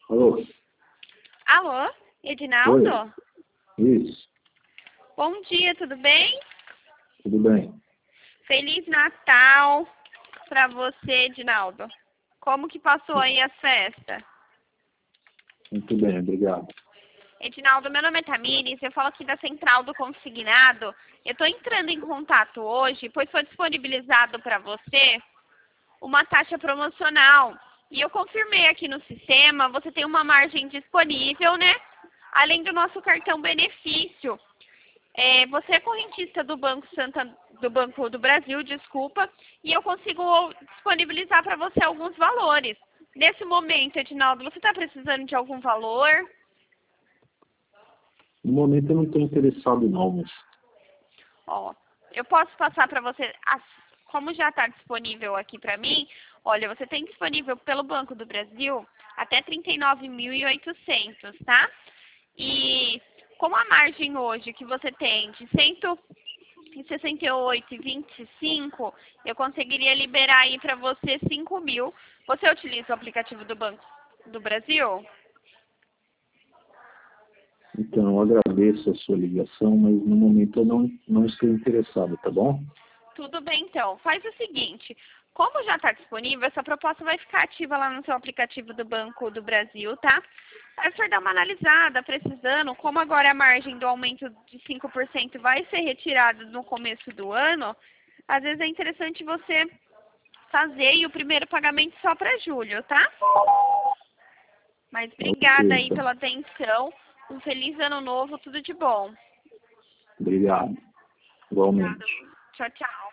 Alô? Alô, Edinaldo? Oi, isso, Bom dia, tudo bem? tudo bem. Feliz Natal pra você, Edinaldo. Como que passou aí a festa? Muito bem, obrigado. Edinaldo, meu nome é Tamires, eu falo aqui da Central do Consignado. Eu estou entrando em contato hoje, pois foi disponibilizado para você uma taxa promocional. E eu confirmei aqui no sistema, você tem uma margem disponível, né? Além do nosso cartão benefício. Você é correntista do Banco do Brasil, desculpa, e eu consigo disponibilizar para você alguns valores. Nesse momento, Edinaldo, você está precisando de algum valor? No momento eu não estou interessado não, mas Ó, eu posso passar para você, como já está disponível aqui para mim, olha, você tem disponível pelo Banco do Brasil até 39.800, tá? E como a margem hoje que você tem de 168,25, eu conseguiria liberar aí para você 5.000. Você utiliza o aplicativo do Banco do Brasil? então eu agradeço a sua ligação, mas no momento eu não estou interessado, tá bom? Tudo bem, então. Faz o seguinte, como já está disponível, essa proposta vai ficar ativa lá no seu aplicativo do Banco do Brasil, tá? Aí você dar uma analisada, precisando, como agora a margem do aumento de 5% vai ser retirada no começo do ano, às vezes é interessante você fazer e o primeiro pagamento só para julho, tá? Mas Ok, obrigada aí então. pela atenção. Um feliz ano novo, tudo de bom. Obrigado. Obrigada. Igualmente. Tchau, tchau.